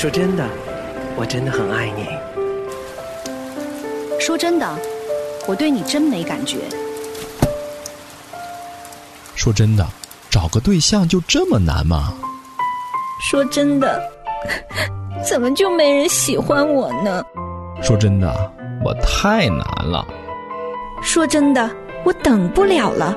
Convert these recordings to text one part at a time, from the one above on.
说真的，我真的很爱你。 说真的，我对你真没感觉。 说真的，找个对象就这么难吗？ 说真的，怎么就没人喜欢我呢？ 说真的，我太难了。 说真的，我等不了了。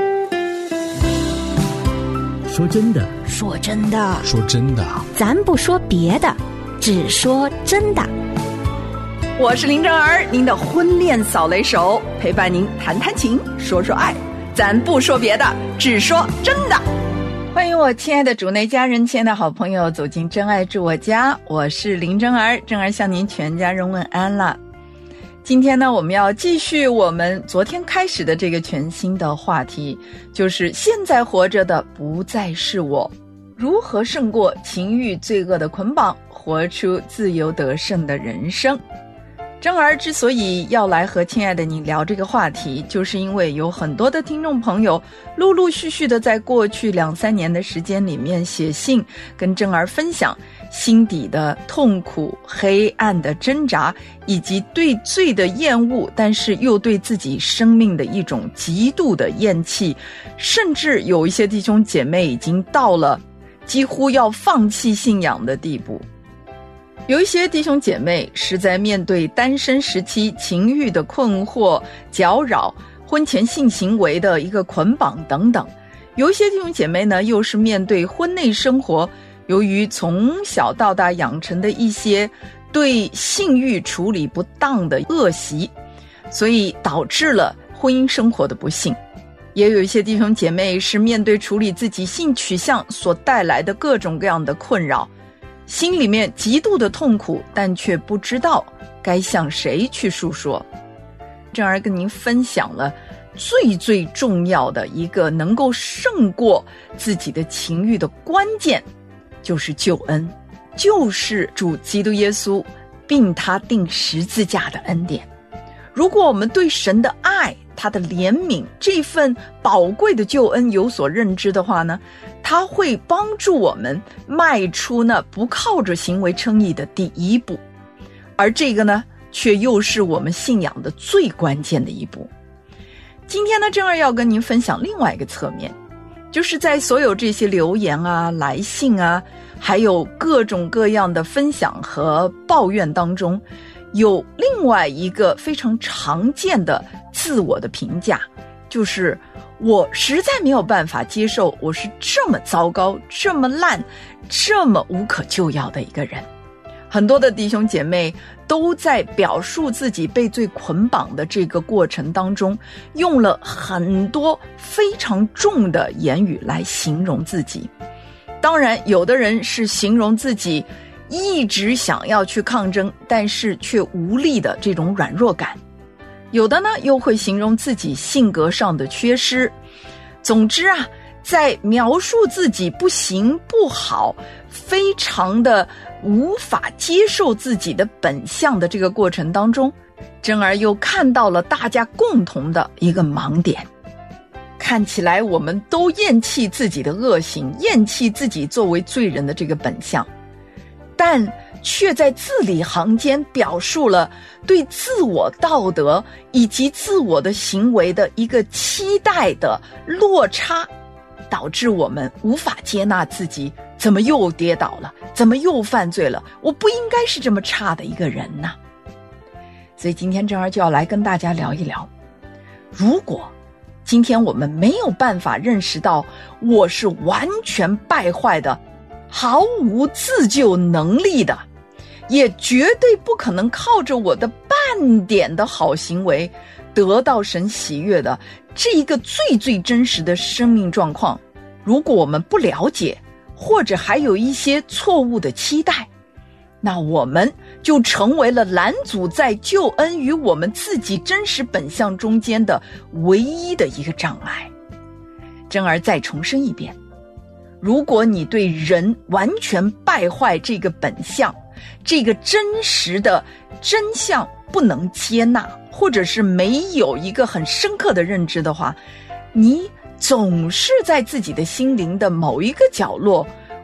说真的， 说真的， 说真的， 咱不说别的，只说真的。 我是林正儿，您的婚恋扫雷手，陪伴您谈谈情，说说爱，咱不说别的，只说真的。欢迎我亲爱的主内家人，亲爱的好朋友走进真爱住我家，我是林正儿，正儿向您全家人问安了。今天呢，我们要继续我们昨天开始的这个全新的话题，就是现在活着的不再是我，如何胜过情欲罪恶的捆绑，活出自由得胜的人生。正儿之所以要来和亲爱的你聊这个话题，就是因为有很多的听众朋友陆陆续续的在过去2-3年的时间里面写信跟正儿分享心底的痛苦、黑暗的挣扎，以及对罪的厌恶，但是又对自己生命的一种极度的厌弃，甚至有一些弟兄姐妹已经到了几乎要放弃信仰的地步。有一些弟兄姐妹是在面对单身时期情欲的困惑、搅扰、婚前性行为的一个捆绑等等，有一些弟兄姐妹呢，又是面对婚内生活由于从小到大养成的一些对性欲处理不当的恶习，所以导致了婚姻生活的不幸。也有一些弟兄姐妹是面对处理自己性取向所带来的各种各样的困扰，心里面极度的痛苦，但却不知道该向谁去诉说。正儿跟您分享了最重要的一个能够胜过自己的情欲的关键，就是救恩，就是主基督耶稣并他钉十字架的恩典。如果我们对神的爱、他的怜悯这份宝贵的救恩有所认知的话呢，他会帮助我们迈出那不靠着行为称义的第一步，而这个呢，却又是我们信仰的最关键的一步。今天呢，正儿要跟您分享另外一个侧面，就是在所有这些留言啊、来信啊，还有各种各样的分享和抱怨当中，有另外一个非常常见的自我的评价，就是我实在没有办法接受我是这么糟糕、这么烂、这么无可救药的一个人。很多的弟兄姐妹都在表述自己被罪捆绑的这个过程当中，用了很多非常重的言语来形容自己。当然，有的人是形容自己一直想要去抗争，但是却无力的这种软弱感。有的呢，又会形容自己性格上的缺失。总之啊，在描述自己不行、不好，非常的无法接受自己的本相的这个过程当中，正儿又看到了大家共同的一个盲点。看起来我们都厌弃自己的恶行，厌弃自己作为罪人的这个本相，但却在字里行间表述了对自我道德以及自我的行为的一个期待的落差，导致我们无法接纳自己，怎么又跌倒了，怎么又犯罪了，我不应该是这么差的一个人呢。所以今天正儿就要来跟大家聊一聊，如果今天我们没有办法认识到我是完全败坏的，毫无自救能力的，也绝对不可能靠着我的半点的好行为得到神喜悦的这一个最真实的生命状况，如果我们不了解，或者还有一些错误的期待，那我们就成为了拦阻在救恩与我们自己真实本相中间的唯一的一个障碍。正儿再重申一遍，如果你对人完全败坏这个本相，这个真实的真相不能接纳，或者是没有一个很深刻的认知的话，你总是在自己的心灵的某一个角落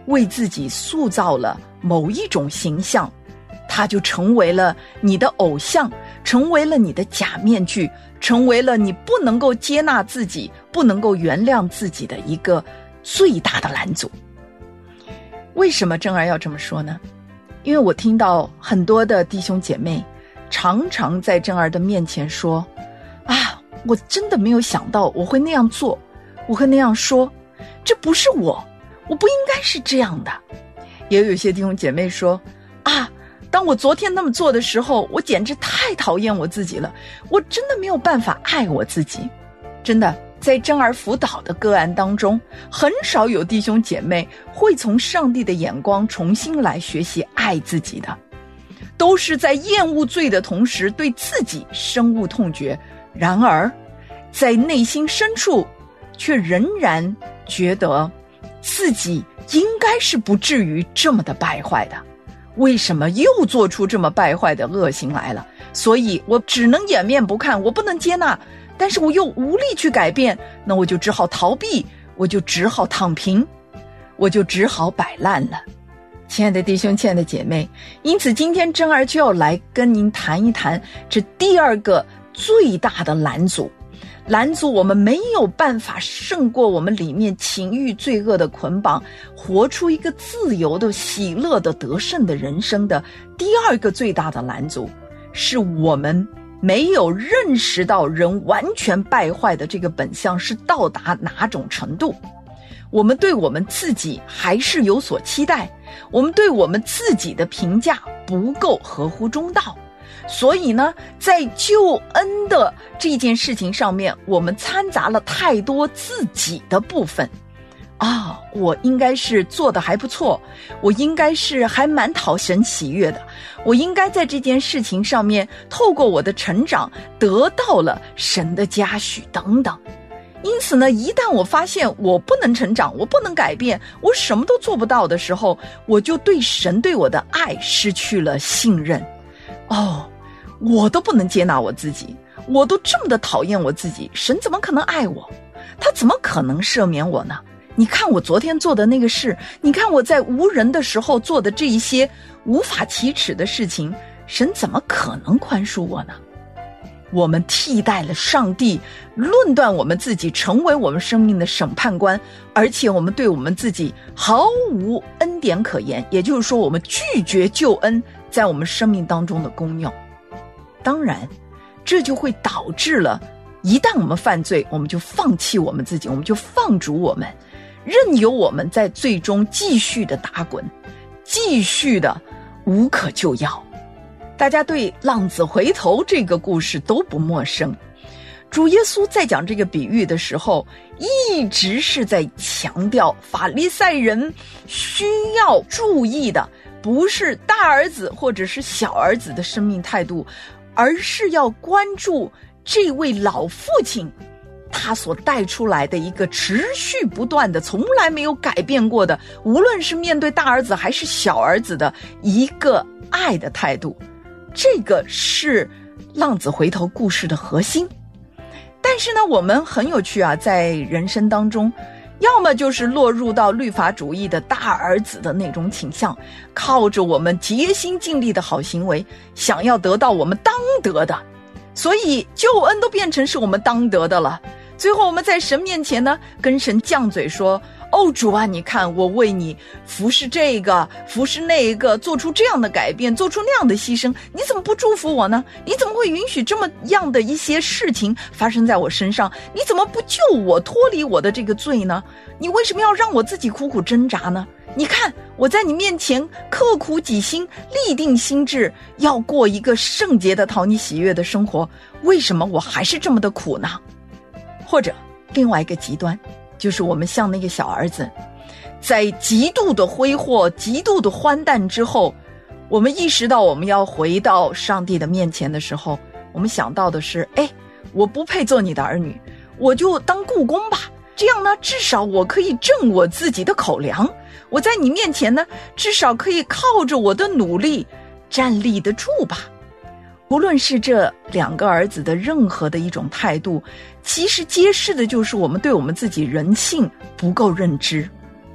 为自己塑造了某一种形象，它就成为了你的偶像，成为了你的假面具，成为了你不能够接纳自己，不能够原谅自己的一个最大的拦阻。为什么珍儿要这么说呢？因为我听到很多的弟兄姐妹常常在珍儿的面前说，我真的没有想到我会那样做，我会那样说，这不是我不应该是这样的。也有一些弟兄姐妹说，当我昨天那么做的时候，我简直太讨厌我自己了，我真的没有办法爱我自己。真的，在珍儿辅导的个案当中，很少有弟兄姐妹会从上帝的眼光重新来学习爱自己的，都是在厌恶罪的同时对自己深恶痛绝，然而在内心深处却仍然觉得自己应该是不至于这么的败坏的，为什么又做出这么败坏的恶行来了？所以我只能掩面不看，我不能接纳，但是我又无力去改变，那我就只好逃避，我就只好躺平，我就只好摆烂了。亲爱的弟兄，亲爱的姐妹，因此今天珍儿就要来跟您谈一谈这第二个最大的拦阻我们没有办法胜过我们里面情欲罪恶的捆绑，活出一个自由的喜乐的得胜的人生的第二个最大的拦阻，是我们没有认识到人完全败坏的这个本相是到达哪种程度。我们对我们自己还是有所期待，我们对我们自己的评价不够合乎中道，所以呢，在救恩的这件事情上面，我们掺杂了太多自己的部分。我应该是做的还不错，我应该是还蛮讨神喜悦的，我应该在这件事情上面透过我的成长得到了神的嘉许等等。因此呢，一旦我发现我不能成长，我不能改变，我什么都做不到的时候，我就对神对我的爱失去了信任。我都不能接纳我自己，我都这么的讨厌我自己，神怎么可能爱我？他怎么可能赦免我呢？你看我昨天做的那个事，你看我在无人的时候做的这一些无法启齿的事情，神怎么可能宽恕我呢？我们替代了上帝，论断我们自己，成为我们生命的审判官，而且我们对我们自己毫无恩典可言，也就是说，我们拒绝救恩在我们生命当中的功用。当然，这就会导致了，一旦我们犯罪，我们就放弃我们自己，我们就放逐我们，任由我们在最终继续的打滚，继续的无可救药。大家对浪子回头这个故事都不陌生，主耶稣在讲这个比喻的时候，一直是在强调法利赛人需要注意的不是大儿子或者是小儿子的生命态度，而是要关注这位老父亲他所带出来的一个持续不断的从来没有改变过的，无论是面对大儿子还是小儿子的一个爱的态度。这个是浪子回头故事的核心。但是呢，我们很有趣啊，在人生当中，要么就是落入到律法主义的大儿子的那种倾向，靠着我们竭心尽力的好行为，想要得到我们当得的，所以救恩都变成是我们当得的了。最后我们在神面前呢，跟神犟嘴说，主啊，你看我为你服侍这个服侍那个，做出这样的改变，做出那样的牺牲，你怎么不祝福我呢？你怎么会允许这么样的一些事情发生在我身上？你怎么不救我脱离我的这个罪呢？你为什么要让我自己苦苦挣扎呢？你看我在你面前刻苦己心，立定心志，要过一个圣洁的讨你喜悦的生活，为什么我还是这么的苦呢？或者另外一个极端，就是我们像那个小儿子，在极度的挥霍极度的欢诞之后，我们意识到我们要回到上帝的面前的时候，我们想到的是，我不配做你的儿女，我就当雇工吧，这样呢，至少我可以挣我自己的口粮，我在你面前呢，至少可以靠着我的努力站立得住吧。无论是这两个儿子的任何的一种态度，其实揭示的就是我们对我们自己人性不够认知，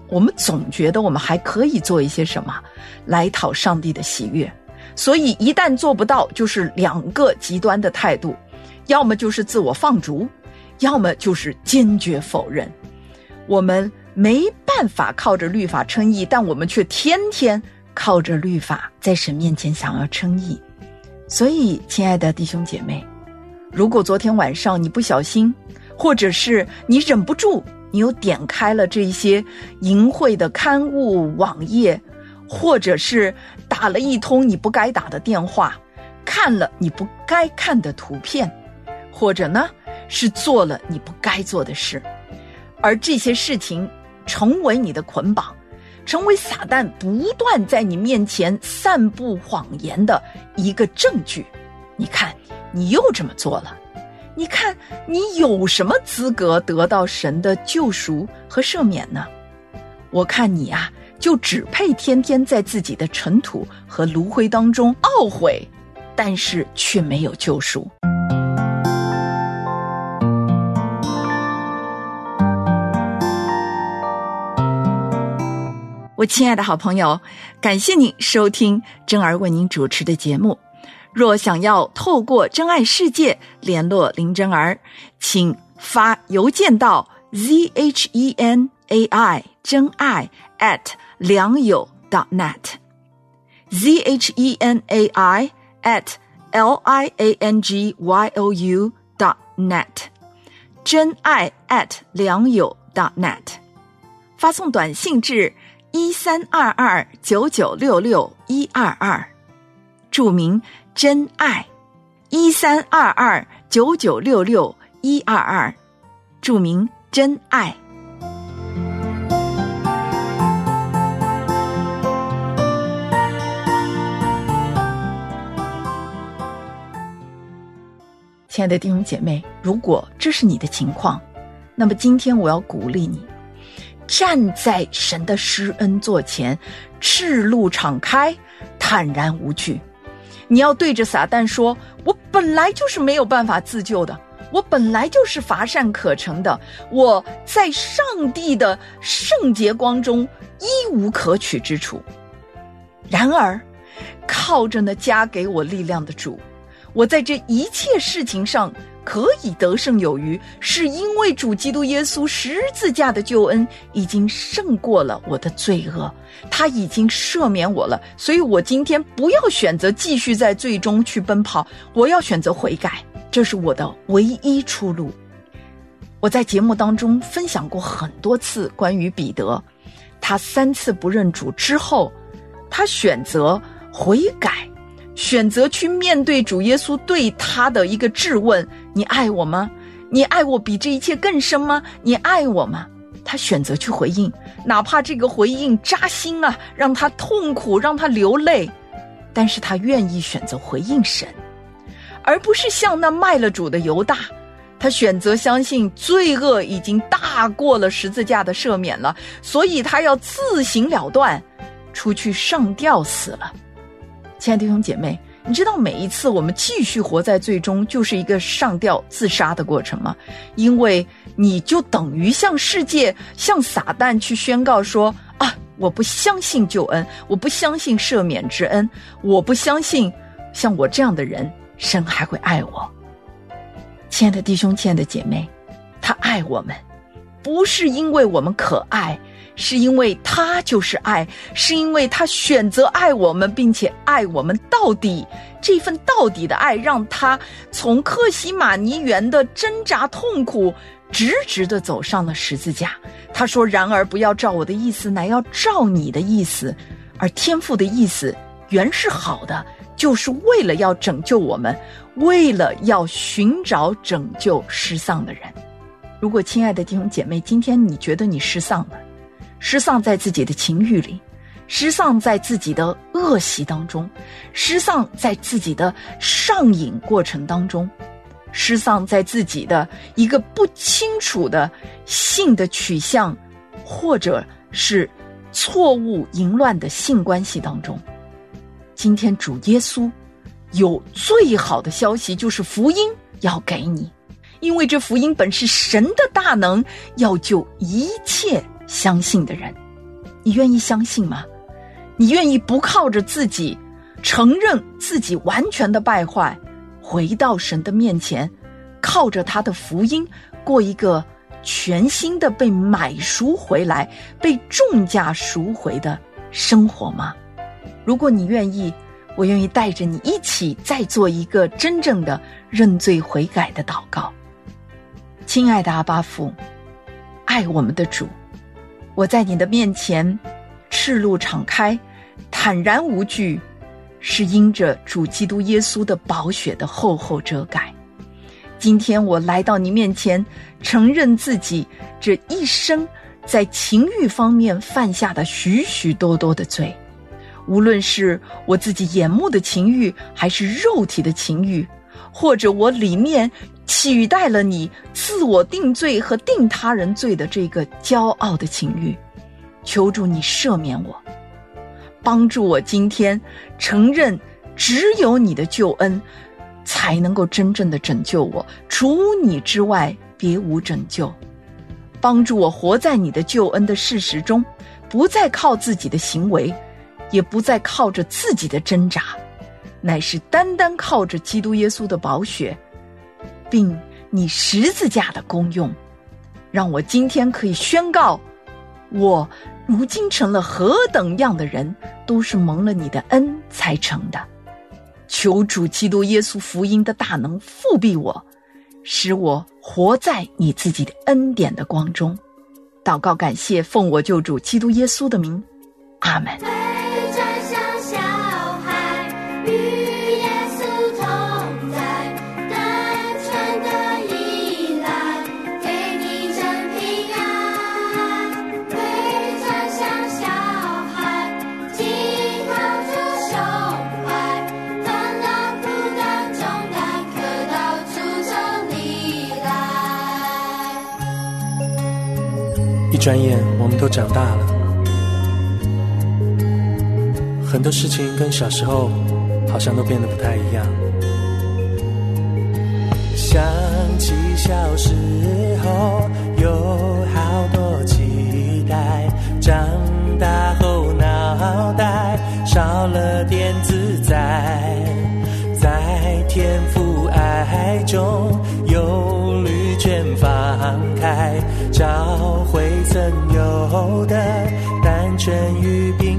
我们总觉得我们还可以做一些什么来讨上帝的喜悦，所以一旦做不到，就是两个极端的态度，要么就是自我放逐，要么就是坚决否认。我们没办法靠着律法称义，但我们却天天靠着律法在神面前想要称义。所以亲爱的弟兄姐妹，如果昨天晚上你不小心，或者是你忍不住，你又点开了这些淫秽的刊物网页，或者是打了一通你不该打的电话，看了你不该看的图片，或者呢是做了你不该做的事，而这些事情成为你的捆绑，成为撒旦不断在你面前散布谎言的一个证据。你看你又这么做了，你看你有什么资格得到神的救赎和赦免呢？我看你啊，就只配天天在自己的尘土和炉灰当中懊悔，但是却没有救赎。我亲爱的好朋友，感谢您收听真儿为您主持的节目。若想要透过真爱世界联络林真儿，请发邮件到 zhenai 真爱 @良友.net zhenai @liangyou.net 真爱良友.net 发送短信至13229966-122，注明真爱13229966-122，注明真爱。亲爱的弟兄姐妹，如果这是你的情况，那么今天我要鼓励你，站在神的施恩座前，赤露敞开，坦然无惧。你要对着撒旦说，我本来就是没有办法自救的，我本来就是乏善可陈的，我在上帝的圣洁光中一无可取之处。然而靠着那加给我力量的主，我在这一切事情上可以得胜有余，是因为主基督耶稣十字架的救恩已经胜过了我的罪恶，他已经赦免我了。所以我今天不要选择继续在罪中去奔跑，我要选择悔改，这是我的唯一出路。我在节目当中分享过很多次关于彼得，他3次不认主之后，他选择悔改，选择去面对主耶稣对他的一个质问，你爱我吗？你爱我比这一切更深吗？你爱我吗？他选择去回应，哪怕这个回应扎心啊，让他痛苦，让他流泪，但是他愿意选择回应神，而不是像那卖了主的犹大，他选择相信罪恶已经大过了十字架的赦免了，所以他要自行了断，出去上吊死了。亲爱的弟兄姐妹，你知道每一次我们继续活在罪中就是一个上吊自杀的过程吗？因为你就等于向世界，向撒旦去宣告说啊，我不相信救恩，我不相信赦免之恩，我不相信像我这样的人神还会爱我。亲爱的弟兄，亲爱的姐妹，他爱我们不是因为我们可爱，是因为他就是爱，是因为他选择爱我们，并且爱我们到底。这份到底的爱让他从客西马尼园的挣扎痛苦直直地走上了十字架。他说，然而不要照我的意思，乃要照你的意思。而天父的意思原是好的，就是为了要拯救我们，为了要寻找拯救失丧的人。如果亲爱的弟兄姐妹，今天你觉得你失丧了，失丧在自己的情欲里，失丧在自己的恶习当中，失丧在自己的上瘾过程当中，失丧在自己的一个不清楚的性的取向，或者是错误淫乱的性关系当中。今天主耶稣有最好的消息，就是福音要给你，因为这福音本是神的大能，要救一切相信的人。 你愿意相信吗？你愿意不靠着自己，承认自己完全的败坏，回到神的面前，靠着他的福音过一个全新的被买赎回来，被重价赎回的生活吗？如果你愿意，我愿意带着你一起再做一个真正的认罪悔改的祷告。亲爱的阿爸父，爱我们的主，我在你的面前赤露敞开，坦然无惧，是因着主基督耶稣的宝血的厚厚遮盖。今天我来到你面前，承认自己这一生在情欲方面犯下的许许多多的罪，无论是我自己眼目的情欲，还是肉体的情欲，或者我里面取代了你自我定罪和定他人罪的这个骄傲的情欲，求主你赦免我，帮助我今天承认只有你的救恩才能够真正的拯救我，除你之外别无拯救。帮助我活在你的救恩的事实中，不再靠自己的行为，也不再靠着自己的挣扎，乃是单单靠着基督耶稣的宝血，并你十字架的功用，让我今天可以宣告，我如今成了何等样的人，都是蒙了你的恩才成的。求主基督耶稣福音的大能复庇我，使我活在你自己的恩典的光中。祷告感谢，奉我救主基督耶稣的名，阿们。 一转眼我们都长大了，很多事情跟小时候好像都变得不太一样。想起小时候有好多期待，长大后脑袋少了点自在，在天父爱中忧虑全放开，找回曾有的单纯与平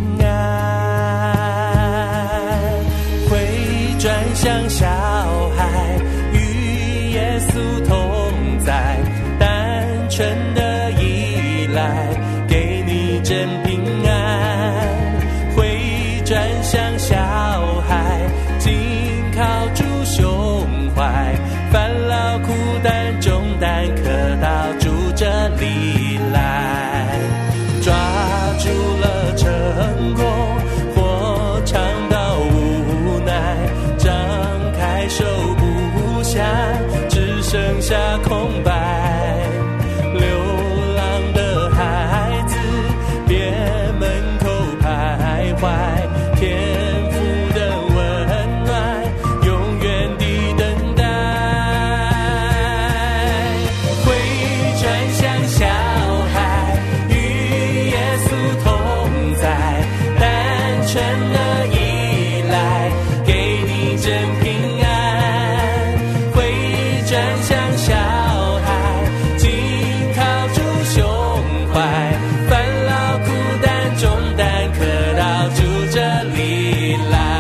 安，会转向小孩，与耶稣同在，单纯的依赖，给你真平安，会转向小孩，紧靠主胸怀，烦恼苦担重担可到主这里来，抓住了成功或尝到无奈，张开手不下，只剩下空白，流浪的孩子别门口徘徊，天父的温暖永远地等待，会转向小孩，与耶稣同在，单纯的依赖，给你真平安，会转向小孩，紧靠主胸怀，烦恼苦担重担可到主这里来。